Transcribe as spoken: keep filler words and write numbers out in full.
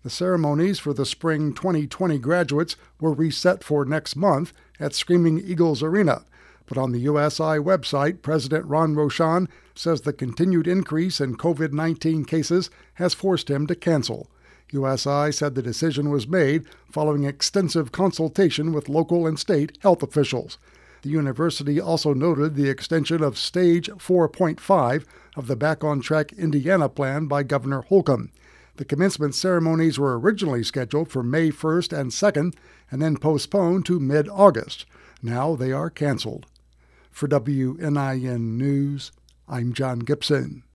The ceremonies for the spring twenty twenty graduates were reset for next month at Screaming Eagles Arena, but on the U S I website, President Ron Rochon says the continued increase in covid nineteen cases has forced him to cancel. U S I said the decision was made following extensive consultation with local and state health officials. The university also noted the extension of Stage four point five of the Back on Track Indiana plan by Governor Holcomb. The commencement ceremonies were originally scheduled for May first and second and then postponed to mid-August. Now they are canceled. For W N I N News, I'm John Gibson.